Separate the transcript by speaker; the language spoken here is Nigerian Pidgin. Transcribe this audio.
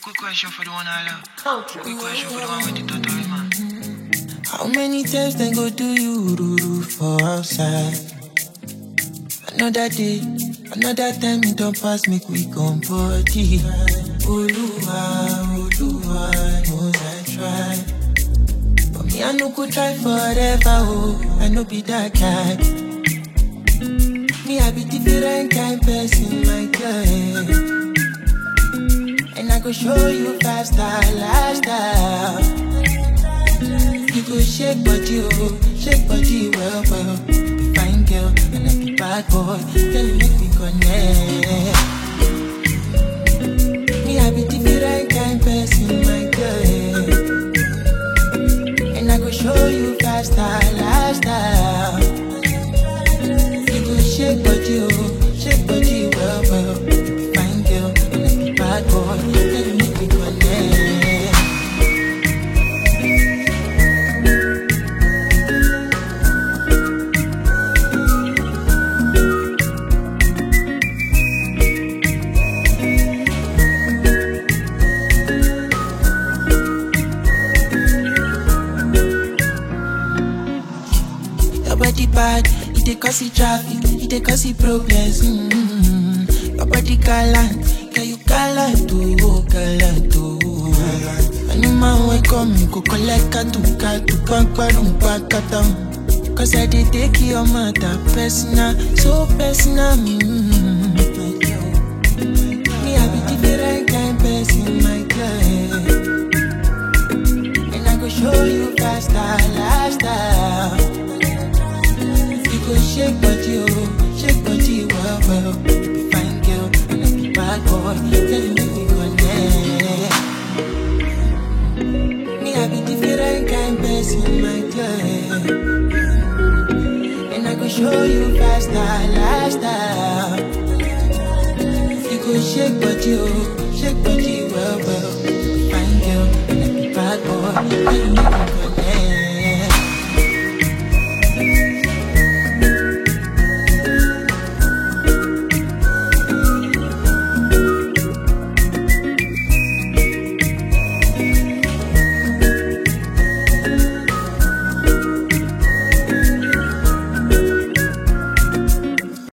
Speaker 1: Quick question for the one I love. Quick question for the one with the total man.
Speaker 2: How many times they go do you for outside? Another day, another time it don't pass me quick on body. Oluwa, knows I try. But me I no go try forever, oh, I no be that guy. Me I be different kind person, my girl. And I go show you 5-star lifestyle. You go shake body, oh, shake body well, well. Be fine girl, and I be bad boy. Girl, you make me connect. Me, I be different kind person, my girl. And I go show you 5-star lifestyle. You go shake body, oh, shake body well, well. Be fine girl, and I be bad boy. Girl, you make me connect. Body bad, it dey cause the traffic, it dey cause the problems. Your body gallant, girl you gallant, oh gallant, oh. Any man wey come, you go collect katu, pack down. Cause I dey take your matter personal, so personal. Me I be different kind person, my girl. And I go show you 5-star lifestyle. Go shake body, oh, shake body, well, well. Be fine girl, and I be bad boy. Tell you make me connect. Me, I be different kind person, my girl. And I go show you 5-star lifestyle. You go shake body, oh, shake body, well, well. Be fine girl, and I be bad boy.